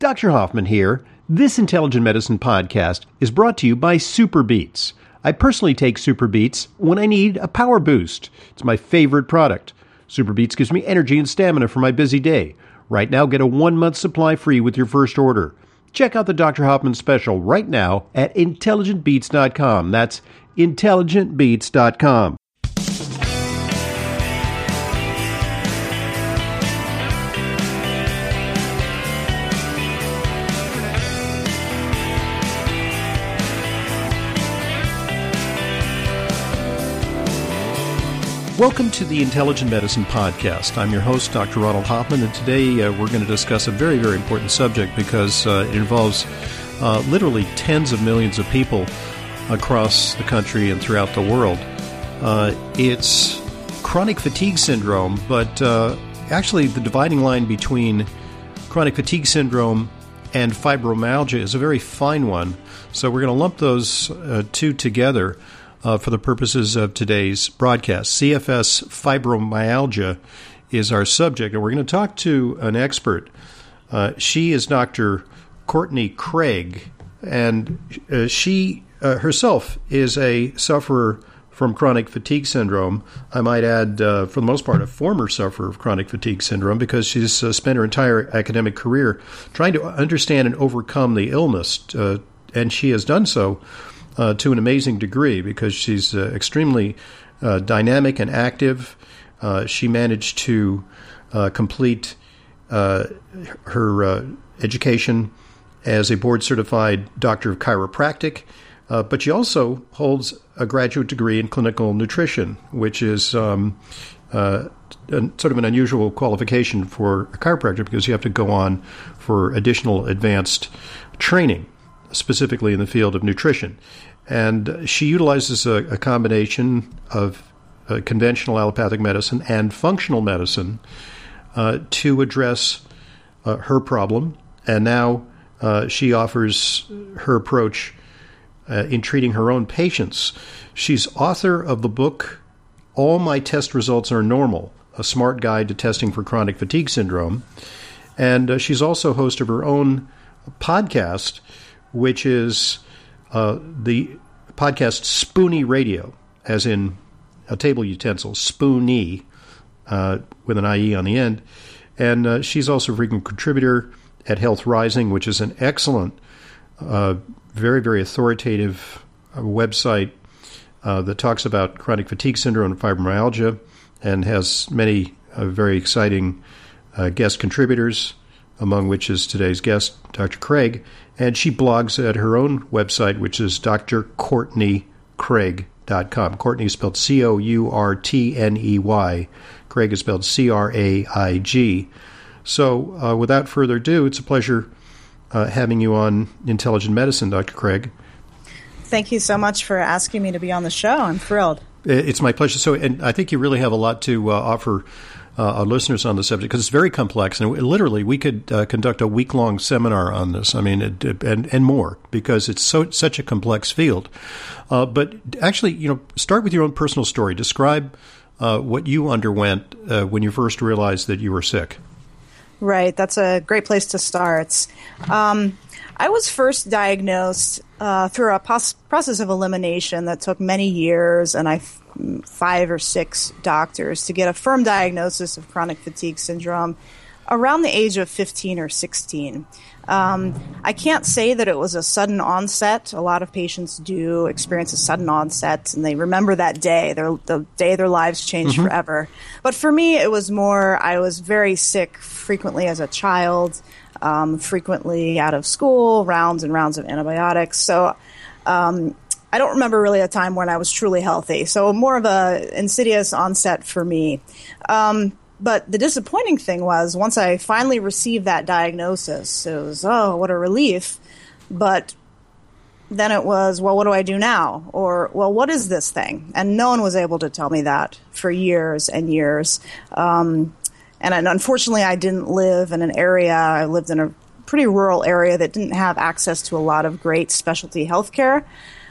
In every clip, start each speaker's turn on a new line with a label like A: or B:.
A: Dr. Hoffman here. This Intelligent Medicine podcast is brought to you by SuperBeets. I personally take SuperBeets when I need a power boost. It's my favorite product. SuperBeets gives me energy and stamina for my busy day. Right now, get a 1-month supply free with your first order. Check out the Dr. Hoffman special right now at IntelligentBeats.com. That's IntelligentBeats.com. Welcome to the Intelligent Medicine Podcast. I'm your host, Dr. Ronald Hoffman, and today we're going to discuss a very, very important subject because it involves literally tens of millions of people across the country and throughout the world. It's chronic fatigue syndrome, but actually the dividing line between chronic fatigue syndrome and fibromyalgia is a very fine one. So we're going to lump those two together for the purposes of today's broadcast. CFS fibromyalgia is our subject, and we're going to talk to an expert. She is Dr. Courtney Craig, and she herself is a sufferer from chronic fatigue syndrome. I might add, for the most part, a former sufferer of chronic fatigue syndrome because she's spent her entire academic career trying to understand and overcome the illness, and she has done so to an amazing degree because she's extremely dynamic and active. She managed to complete her education as a board-certified doctor of chiropractic, but she also holds a graduate degree in clinical nutrition, which is sort of an unusual qualification for a chiropractor because you have to go on for additional advanced training, specifically in the field of nutrition. And she utilizes a combination of conventional allopathic medicine and functional medicine to address her problem. And now she offers her approach in treating her own patients. She's author of the book, All My Test Results Are Normal, a smart guide to testing for chronic fatigue syndrome. And she's also host of her own podcast, which is the podcast Spoony Radio, as in a table utensil, Spoony, with an IE on the end. And she's also a frequent contributor at Health Rising, which is an excellent, very, very authoritative website that talks about chronic fatigue syndrome and fibromyalgia and has many very exciting guest contributors, among which is today's guest, Dr. Craig, and she blogs at her own website, which is drcourtneycraig.com. Courtney is spelled Courtney. Craig is spelled Craig. So without further ado, it's a pleasure having you on Intelligent Medicine, Dr. Craig.
B: Thank you so much for asking me to be on the show. I'm thrilled.
A: It's my pleasure. So, and I think you really have a lot to offer our listeners on the subject because it's very complex, and literally we could conduct a week-long seminar on this. I mean, and more because it's such a complex field. But actually, start with your own personal story. Describe what you underwent when you first realized that you were sick.
B: Right, that's a great place to start. I was first diagnosed through a process of elimination that took many years, and 5 or 6 doctors to get a firm diagnosis of chronic fatigue syndrome around the age of 15 or 16. I can't say that it was a sudden onset. A lot of patients do experience a sudden onset, and they remember that day, the day their lives changed forever. But for me, it was more, I was very sick frequently as a child, frequently out of school, rounds and rounds of antibiotics. So I don't remember really a time when I was truly healthy. So more of a insidious onset for me. But the disappointing thing was once I finally received that diagnosis, it was, oh, what a relief. But then it was, well, what do I do now? Or, well, what is this thing? And no one was able to tell me that for years and years. And unfortunately, I didn't live in an area. I lived in a pretty rural area that didn't have access to a lot of great specialty health care.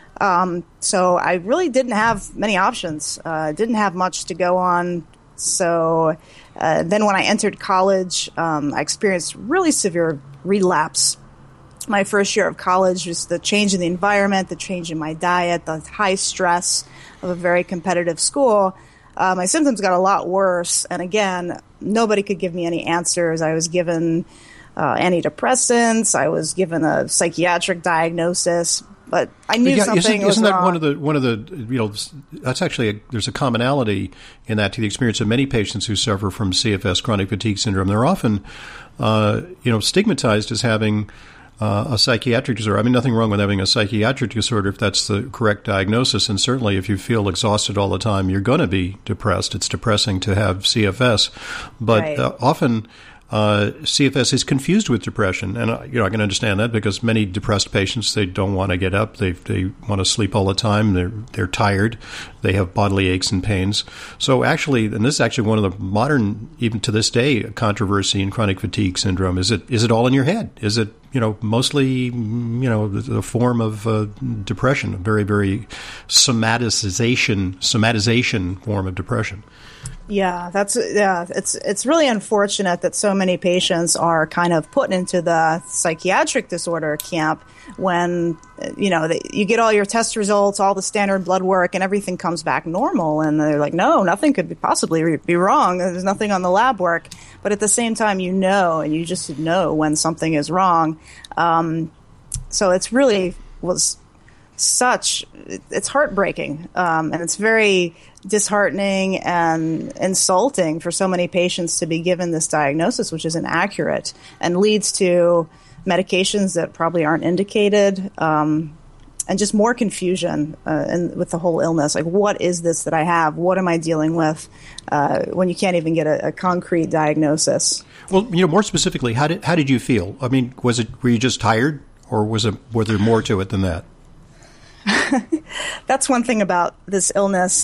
B: So I really didn't have many options. Didn't have much to go on. So then when I entered college, I experienced really severe relapse. My first year of college, just the change in the environment, the change in my diet, the high stress of a very competitive school, my symptoms got a lot worse. And again, nobody could give me any answers. I was given antidepressants. I was given a psychiatric diagnosis, but I knew something was
A: wrong. Isn't that one of the that's actually there's a commonality in that to the experience of many patients who suffer from CFS, chronic fatigue syndrome. They're often, stigmatized as having a psychiatric disorder. I mean, nothing wrong with having a psychiatric disorder if that's the correct diagnosis. And certainly if you feel exhausted all the time, you're going to be depressed. It's depressing to have CFS. But
B: right.
A: Often CFS is confused with depression. And, I can understand that because many depressed patients, they don't want to get up. They want to sleep all the time. They're tired. They have bodily aches and pains. So actually, and this is actually one of the modern, even to this day, controversy in chronic fatigue syndrome. Is it all in your head? Is it, mostly, the form of depression, a very, very somatization form of depression?
B: Yeah, it's really unfortunate that so many patients are kind of put into the psychiatric disorder camp when, you get all your test results, all the standard blood work, and everything comes back normal. And they're like, no, nothing could possibly be wrong. There's nothing on the lab work. But at the same time, and you just know when something is wrong. So it's really it's heartbreaking. And it's very disheartening and insulting for so many patients to be given this diagnosis, which is inaccurate and leads to medications that probably aren't indicated, and just more confusion with the whole illness. Like, what is this that I have? What am I dealing with? When you can't even get a concrete diagnosis.
A: Well, more specifically, how did you feel? I mean, were you just tired, or was there more to it than that?
B: That's one thing about this illness.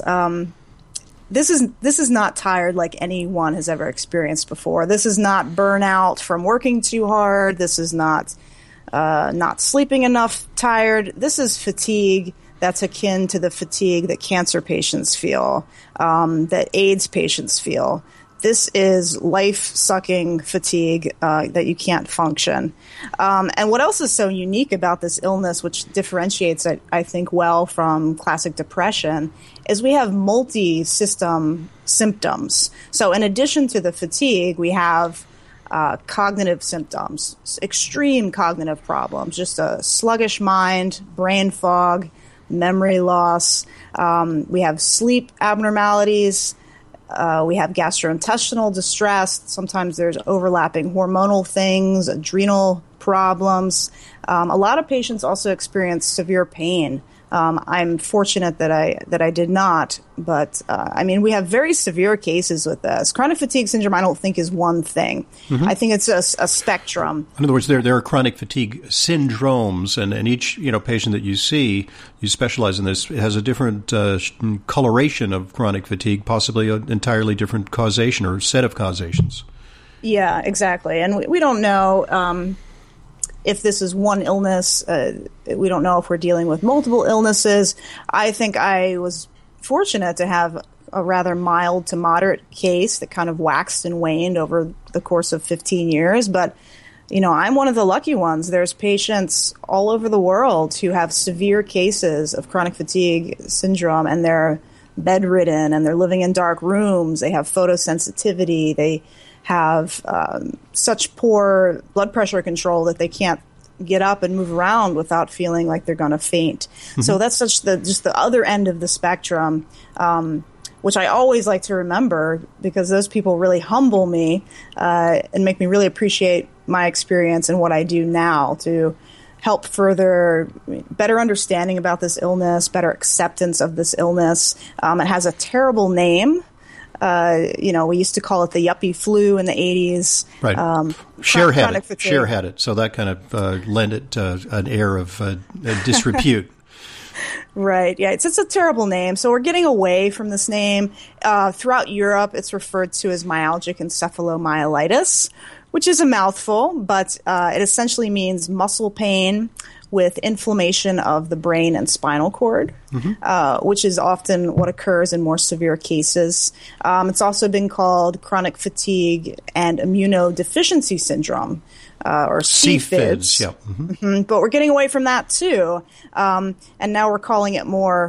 B: This is not tired like anyone has ever experienced before. This is not burnout from working too hard. This is not sleeping enough tired. This is fatigue that's akin to the fatigue that cancer patients feel, that AIDS patients feel. This is life-sucking fatigue that you can't function. And what else is so unique about this illness, which differentiates it, I think, well from classic depression, is we have multi-system symptoms. So in addition to the fatigue, we have cognitive symptoms, extreme cognitive problems, just a sluggish mind, brain fog, memory loss. We have sleep abnormalities. We have gastrointestinal distress. Sometimes there's overlapping hormonal things, adrenal problems. A lot of patients also experience severe pain. I'm fortunate that I did not, but we have very severe cases with this. Chronic fatigue syndrome, I don't think, is one thing. Mm-hmm. I think it's a spectrum.
A: In other words, there are chronic fatigue syndromes, and each patient that you see, you specialize in this, has a different coloration of chronic fatigue, possibly an entirely different causation or set of causations.
B: Yeah, exactly, and we don't know. If this is one illness, we don't know if we're dealing with multiple illnesses. I think I was fortunate to have a rather mild to moderate case that kind of waxed and waned over the course of 15 years. But, I'm one of the lucky ones. There's patients all over the world who have severe cases of chronic fatigue syndrome, and they're bedridden, and they're living in dark rooms. They have photosensitivity. They have such poor blood pressure control that they can't get up and move around without feeling like they're going to faint. Mm-hmm. So that's just the other end of the spectrum, which I always like to remember because those people really humble me and make me really appreciate my experience and what I do now to help further better understanding about this illness, better acceptance of this illness. It has a terrible name. We used to call it the yuppie flu in the 80s.
A: Right. Cher had it, so that kind of lent it an air of disrepute.
B: Right. Yeah, it's a terrible name. So we're getting away from this name. Throughout Europe, it's referred to as myalgic encephalomyelitis, which is a mouthful, but it essentially means muscle pain with inflammation of the brain and spinal cord, mm-hmm. Which is often what occurs in more severe cases. It's also been called chronic fatigue and immunodeficiency syndrome, or CFIDs.
A: Yeah.
B: But we're getting away from that too. And now we're calling it more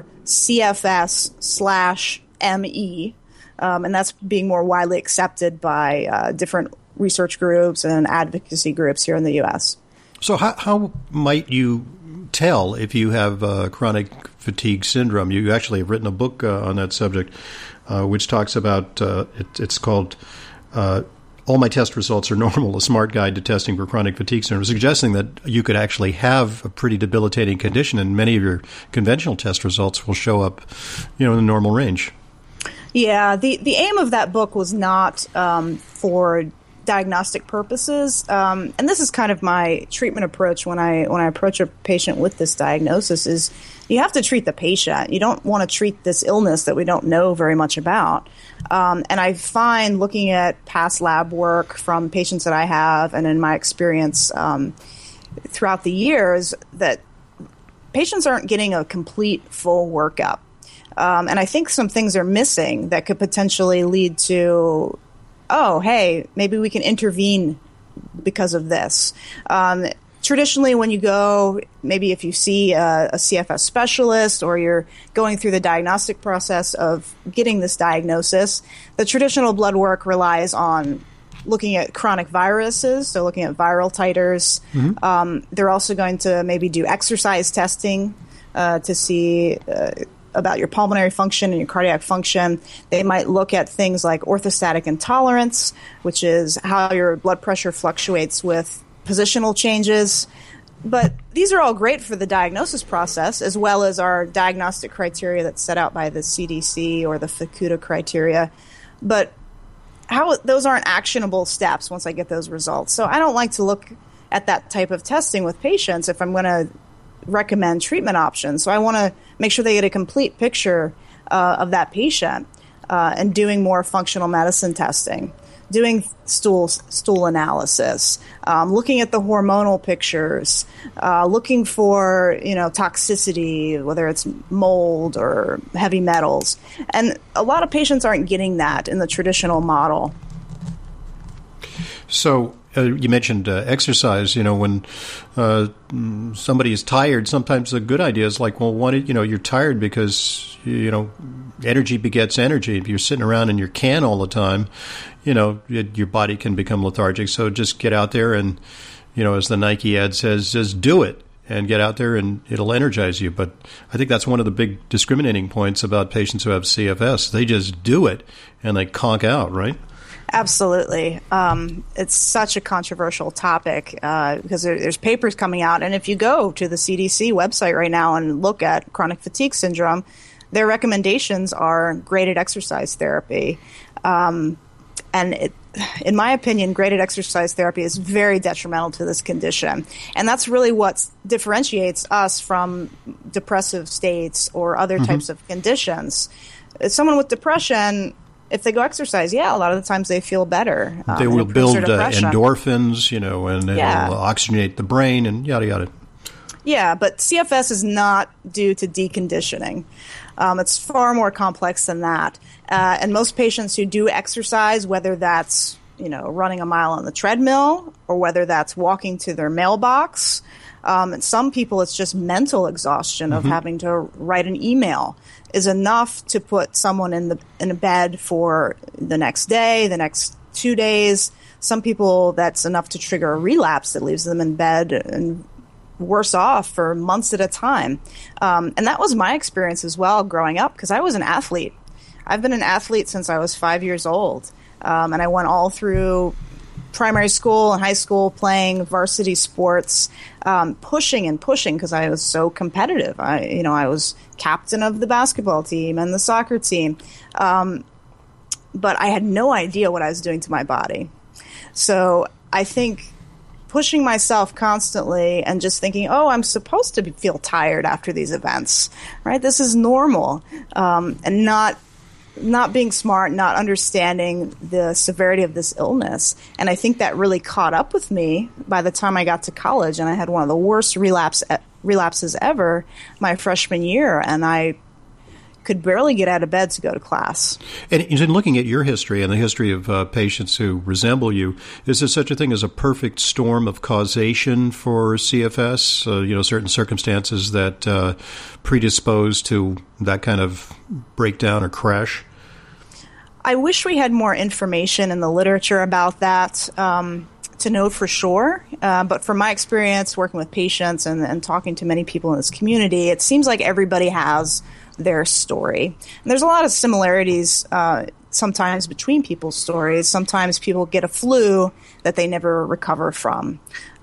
B: CFS/ME. And that's being more widely accepted by different research groups and advocacy groups here in the U.S.
A: So how might you tell if you have chronic fatigue syndrome? You actually have written a book on that subject, which talks about, it's called All My Test Results Are Normal, a smart guide to testing for chronic fatigue syndrome, suggesting that you could actually have a pretty debilitating condition, and many of your conventional test results will show up, in the normal range. Yeah,
B: the aim of that book was not for diagnostic purposes, and this is kind of my treatment approach when I approach a patient with this diagnosis. Is you have to treat the patient. You don't want to treat this illness that we don't know very much about. And I find, looking at past lab work from patients that I have, and in my experience throughout the years, that patients aren't getting a complete, full workup. And I think some things are missing that could potentially lead to, oh, hey, maybe we can intervene because of this. Traditionally, when you go, maybe if you see a CFS specialist or you're going through the diagnostic process of getting this diagnosis, the traditional blood work relies on looking at chronic viruses, so looking at viral titers. They're also going to maybe do exercise testing to see about your pulmonary function and your cardiac function. They might look at things like orthostatic intolerance, which is how your blood pressure fluctuates with positional changes. But these are all great for the diagnosis process, as well as our diagnostic criteria that's set out by the CDC or the FACUDA criteria. But those aren't actionable steps once I get those results. So I don't like to look at that type of testing with patients if I'm going to recommend treatment options. So I want to make sure they get a complete picture of that patient, and doing more functional medicine testing, doing stool analysis, looking at the hormonal pictures, looking for toxicity, whether it's mold or heavy metals. And a lot of patients aren't getting that in the traditional model.
A: So you mentioned exercise. When somebody is tired, sometimes a good idea is like, well, you're tired because energy begets energy. If you're sitting around in your can all the time, your body can become lethargic. So just get out there and, as the Nike ad says, just do it and get out there and it'll energize you. But I think that's one of the big discriminating points about patients who have CFS. They just do it and they conk out, right?
B: Absolutely. It's such a controversial topic because there's papers coming out. And if you go to the CDC website right now and look at chronic fatigue syndrome, their recommendations are graded exercise therapy. In my opinion, graded exercise therapy is very detrimental to this condition. And that's really what differentiates us from depressive states or other types of conditions. Someone with depression, if they go exercise, a lot of the times they feel better.
A: They will build endorphins, and it'll oxygenate the brain and yada, yada.
B: Yeah, but CFS is not due to deconditioning. It's far more complex than that. And most patients who do exercise, whether that's, running a mile on the treadmill or whether that's walking to their mailbox, and some people it's just mental exhaustion of having to write an email is enough to put someone in a bed for the next day, the next 2 days. Some people, that's enough to trigger a relapse that leaves them in bed and worse off for months at a time. And that was my experience as well growing up, because I was an athlete. I've been an athlete since I was 5 years old. And I went all through primary school and high school playing varsity sports, pushing because I was so competitive. I was captain of the basketball team and the soccer team. But I had no idea what I was doing to my body. So I think pushing myself constantly and just thinking, oh, I'm supposed to feel tired after these events, right? This is normal. And not being smart, not understanding the severity of this illness. And I think that really caught up with me by the time I got to college, and I had one of the worst relapses ever my freshman year, and I could barely get out of bed to go to class.
A: And in looking at your history and the history of patients who resemble you, is there such a thing as a perfect storm of causation for CFS? Certain circumstances that predispose to that kind of breakdown or crash?
B: I wish we had more information in the literature about that to know for sure. But from my experience working with patients and talking to many people in this community, it seems like everybody has their story. And there's a lot of similarities sometimes between people's stories. Sometimes people get a flu that they never recover from.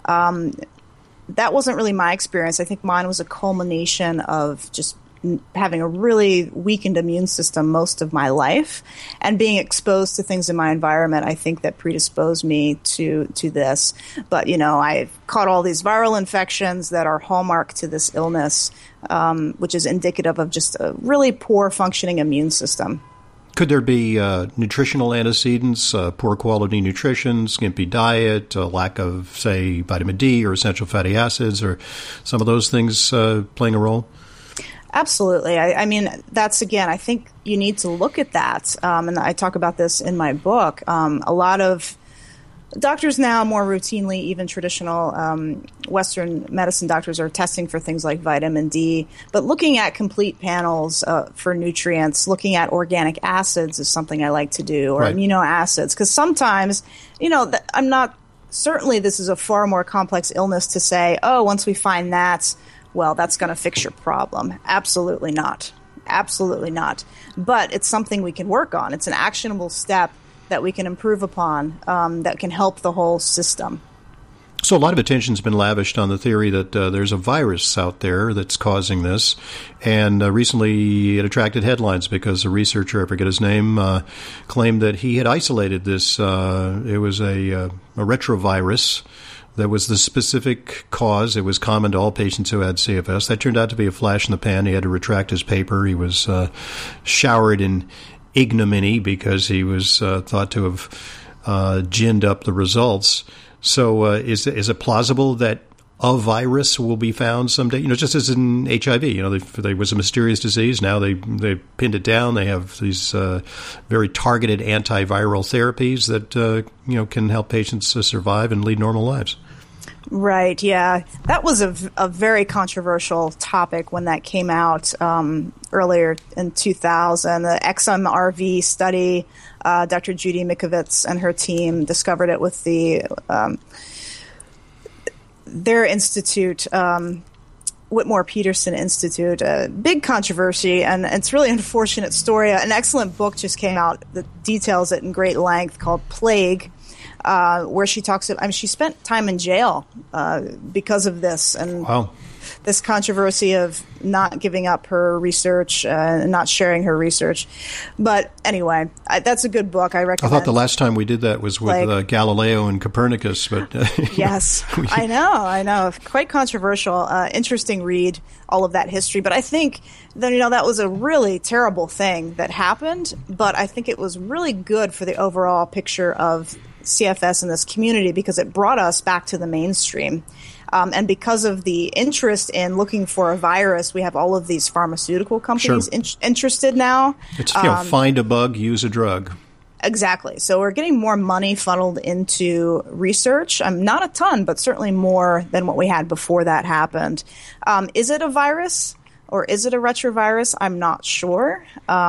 B: That wasn't really my experience. I think mine was a culmination of just having a really weakened immune system most of my life and being exposed to things in my environment, I think that predisposed me to this. But, I've caught all these viral infections that are hallmark to this illness, which is indicative of just a really poor functioning immune system.
A: Could there be nutritional antecedents, poor quality nutrition, skimpy diet, lack of, say, vitamin D or essential fatty acids, or some of those things playing a role?
B: Absolutely. I mean, that's, again, I think you need to look at that. And I talk about this in my book. A lot of doctors now, more routinely, even traditional Western medicine doctors, are testing for things like vitamin D. But looking at complete panels for nutrients, looking at organic acids is something I like to do, or
A: right.
B: Amino acids. Because sometimes, I'm not – certainly this is a far more complex illness to say, once we find that – well, that's going to fix your problem. Absolutely not. Absolutely not. But it's something we can work on. It's an actionable step that we can improve upon that can help the whole system.
A: So a lot of attention's been lavished on the theory that there's a virus out there that's causing this. And recently it attracted headlines because a researcher, I forget his name, claimed that he had isolated this. It was a retrovirus. That was the specific cause. It was common to all patients who had CFS. That turned out to be a flash in the pan. He had to retract his paper. He was showered in ignominy because he was thought to have ginned up the results. So is it plausible that a virus will be found someday? Just as in HIV, there was a mysterious disease. Now they pinned it down. They have these very targeted antiviral therapies that can help patients survive and lead normal lives.
B: Right. Yeah, that was a very controversial topic when that came out earlier in 2000. The XMRV study, Dr. Judy Mikovits and her team discovered it with their institute, Whitmore Peterson Institute. A big controversy, and it's really an unfortunate story. An excellent book just came out that details it in great length called Plague, where she talks about, she spent time in jail because of this. And
A: wow.
B: This controversy of not giving up her research and not sharing her research. But anyway, that's a good book. I recommend.
A: I thought the last time we did that was with Galileo and Copernicus. But
B: yes, I know. Quite controversial. Interesting read, all of that history. But I think that, that was a really terrible thing that happened. But I think it was really good for the overall picture of CFS in this community because it brought us back to the mainstream. And because of the interest in looking for a virus, we have all of these pharmaceutical companies interested now.
A: It's find a bug, use a drug.
B: Exactly. So we're getting more money funneled into research. Not a ton, but certainly more than what we had before that happened. Is it a virus or is it a retrovirus? I'm not sure.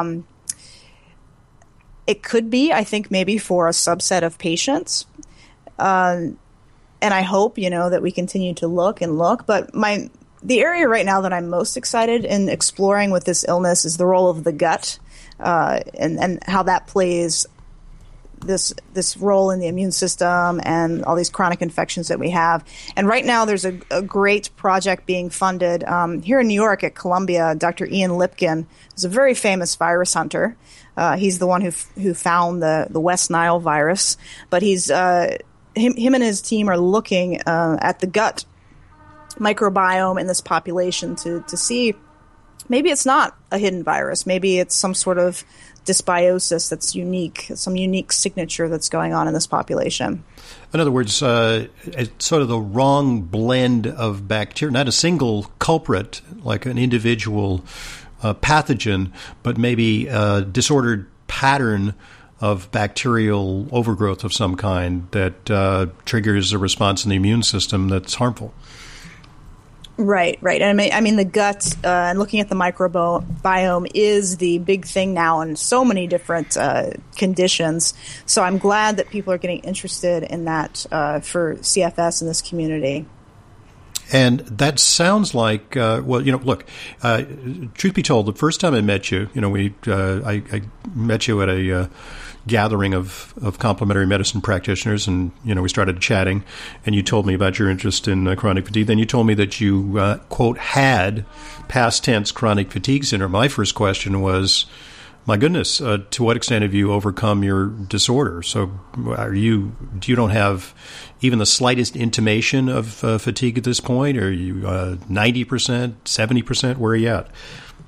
B: It could be, I think, maybe for a subset of patients. And I hope, that we continue to look. But the area right now that I'm most excited in exploring with this illness is the role of the gut and how that plays this role in the immune system and all these chronic infections that we have. And right now there's a great project being funded here in New York at Columbia. Dr. Ian Lipkin is a very famous virus hunter. He's the one who found the West Nile virus. But he's him and his team are looking at the gut microbiome in this population to see maybe it's not a hidden virus. Maybe it's some sort of dysbiosis that's unique, some unique signature that's going on in this population.
A: In other words, it's sort of the wrong blend of bacteria, not a single culprit like an individual pathogen, but maybe a disordered pattern of bacterial overgrowth of some kind that triggers a response in the immune system that's harmful.
B: Right. And I mean, the gut and looking at the microbiome is the big thing now in so many different conditions. So I'm glad that people are getting interested in that for CFS in this community.
A: And that sounds like, look, truth be told, the first time I met you, I met you at a gathering of complementary medicine practitioners, and, we started chatting, and you told me about your interest in chronic fatigue. Then you told me that you, quote, had past tense chronic fatigue syndrome. My first question was, my goodness, to what extent have you overcome your disorder? So do you don't have even the slightest intimation of fatigue at this point? Are you 90%, 70%? Where are you at?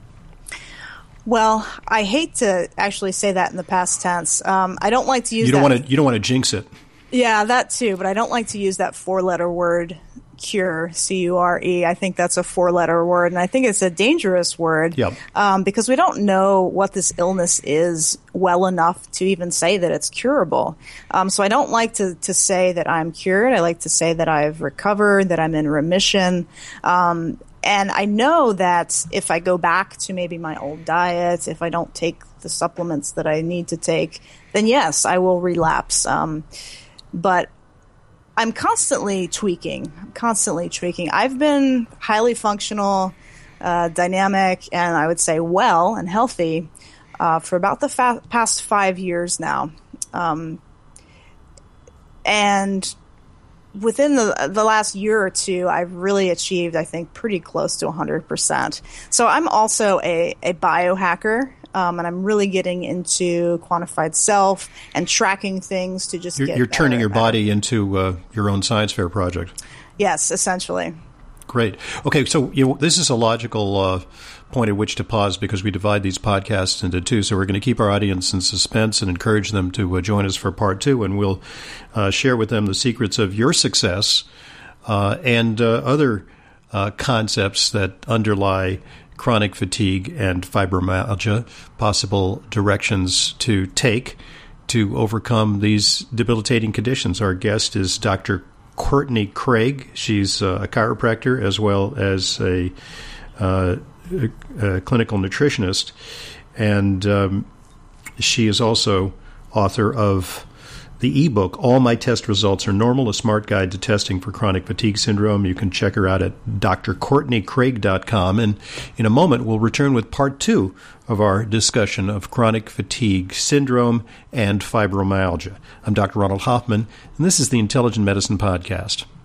B: Well, I hate to actually say that in the past tense. I don't like to use
A: You don't want to jinx it.
B: Yeah, that too, but I don't like to use that 4-letter word, cure, C-U-R-E. I think that's a 4-letter word, and I think it's a dangerous word.
A: Yep.
B: Because we don't know what this illness is well enough to even say that it's curable. So I don't like to say that I'm cured. I like to say that I've recovered, that I'm in remission. And I know that if I go back to maybe my old diet, if I don't take the supplements that I need to take, then yes, I will relapse. But I'm constantly tweaking. I've been highly functional, dynamic, and I would say well and healthy for about the past 5 years now. And within the last year or two, I've really achieved, I think, pretty close to 100%. So I'm also a biohacker. And I'm really getting into quantified self and tracking things to just
A: You're turning your body into your own science fair project.
B: Yes, essentially.
A: Great. Okay, so this is a logical point at which to pause because we divide these podcasts into two. So we're going to keep our audience in suspense and encourage them to join us for part 2, and we'll share with them the secrets of your success and other concepts that underlie chronic fatigue and fibromyalgia, possible directions to take to overcome these debilitating conditions. Our guest is Dr. Courtney Craig. She's a chiropractor as well as a clinical nutritionist, and she is also author of the ebook, All My Test Results Are Normal, a smart guide to testing for chronic fatigue syndrome. You can check her out at drcourtneycraig.com. And in a moment, we'll return with part 2 of our discussion of chronic fatigue syndrome and fibromyalgia. I'm Dr. Ronald Hoffman, and this is the Intelligent Medicine Podcast.